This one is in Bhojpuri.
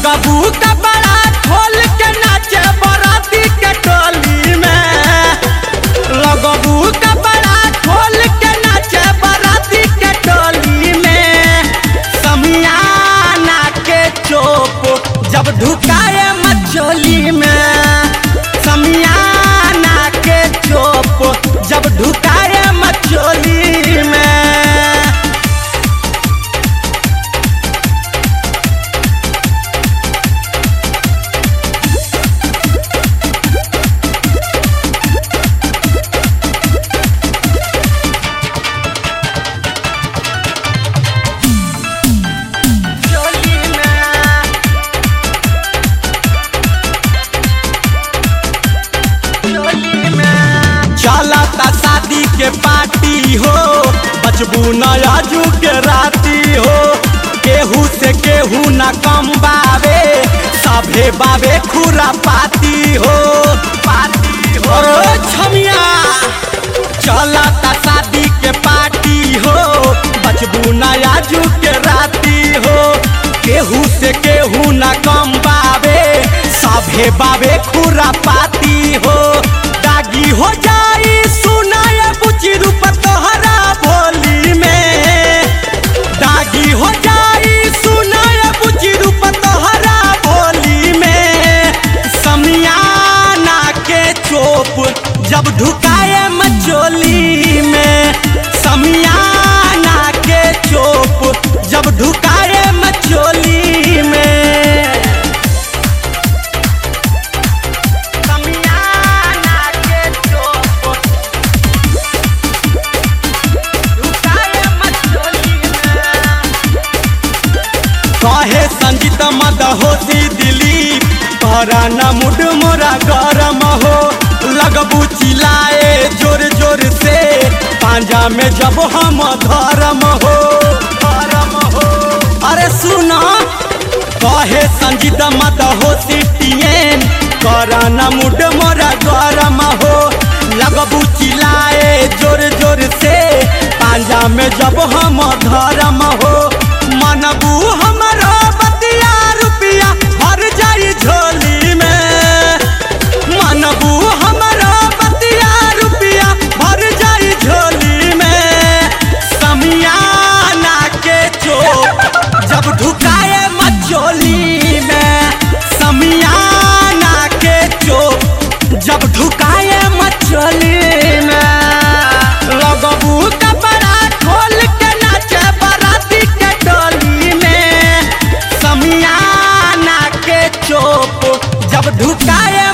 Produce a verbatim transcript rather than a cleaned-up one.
लगबू कपड़ा खोल के नाचे बराती के टोली में, लगबू कपड़ा खोल के नाचे बराती के टोली में। समियाना के चोप जब ढुकाए मचोली में, समियाना के चोप जब ढुकाए मचोली में। चलता शादी के पार्टी हो, बचबू नयाजू के राती हो। केहू से केहू न कम बावे, सभे बावे खुरा पाती हो, पाती हो छमिया। चलता शादी के पार्टी हो, बचबू नयाजू के राती हो। केहू से केहू न कम बावे, सभे बावे खुरा पाती हो। दागी हो जाई सुनाए बुची रूप तोहरा भोली में, दागी हो जाई सुनाए बुची रूप तोहरा भोली में। समियाना के चोप जब ढुकाए मचोली में, समियाना के चोप जब ढुकाए मचोली में। कहे संगीत मद होती दिलीप, तोरा न मुड मोरा गरम हो। लगबू चिल्लाए जोर जोर से, पांजा में जब हम धर्म हो, धर्म हो। अरे सुना कहे संगीत मद होती टियन, तोरा न मुड मोरा गरम हो। लगबू चिल्लाए जोर जोर से, पांजा में जब हम धर्म हो। मनबू हमारा बतिया रुपिया भर जाई झोली में, मनबू हमारा बतिया रुपिया भर जाई झोली में। समियाना के चोप जब ढुकाए मचोली में, समियाना के चोप जब ढुकाए मचोली में। लगबू कपड़ा खोल के नाचे बराती के टोली में, समियाना के चोप जब ढुकाए